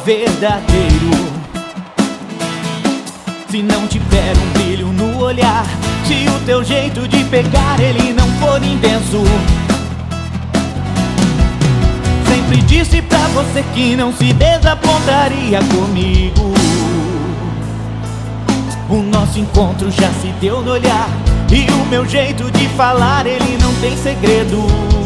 verdadeiro. Se não tiver um brilho no olhar, se o teu jeito de pegar ele não for intenso. Sempre disse pra você que não se desapontaria comigo. O nosso encontro já se deu no olhar, e o meu jeito de falar ele não tem segredo.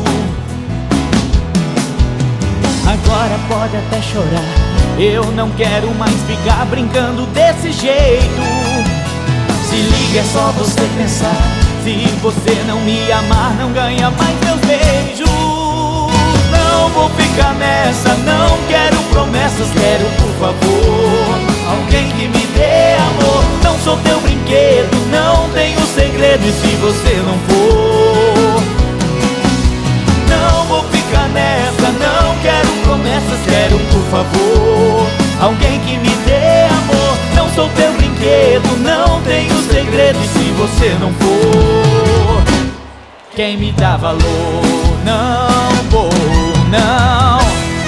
Agora pode até chorar, eu não quero mais ficar brincando desse jeito. Se liga, é só você pensar, se você não me amar, não ganha mais meus beijos. Não vou ficar nessa, não quero promessas, quero por favor alguém que me dê amor. Não sou teu brinquedo, não tenho segredo, e se você não for, não vou ficar nessa, não quero promessas, quero por favor alguém que me dê amor. Não sou teu brinquedo, não tenho segredo, e se você não for quem me dá valor, não vou, não.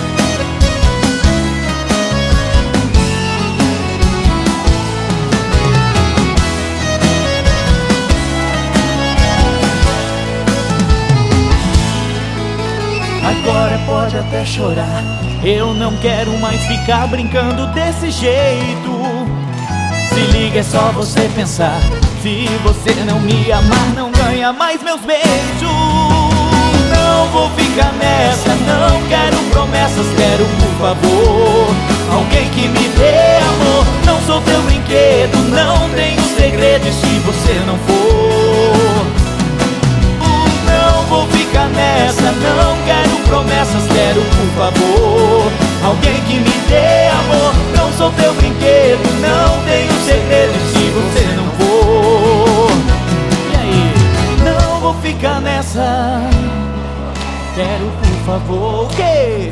Agora pode até chorar, eu não quero mais ficar brincando desse jeito. Se liga, é só você pensar, se você não me amar, não ganha mais meus beijos. Não vou ficar nessa, não quero promessas, quero por favor alguém que me dê amor. Não sou teu brinquedo, não tenho segredo, e se você não for, não vou ficar nessa, não quero promessas, quero por favor alguém que me dê amor. Não sou teu brinquedo, não tenho segredo, e se você não for, e aí? Não vou ficar nessa, quero por favor o quê?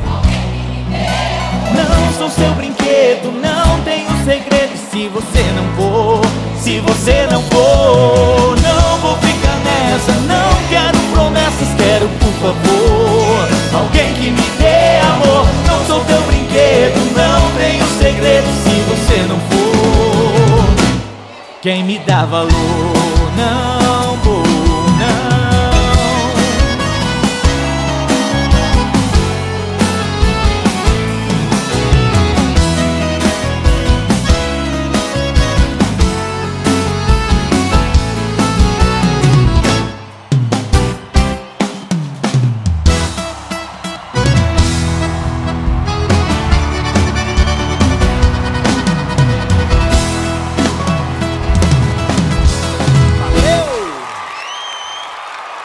Não sou seu brinquedo, não tenho segredo, e se você não for, se você não for, não vou ficar nessa, não quero promessas, quero por favor alguém que me dê amor. Não sou teu brinquedo, não tenho segredo, se você não for quem me dá valor, não.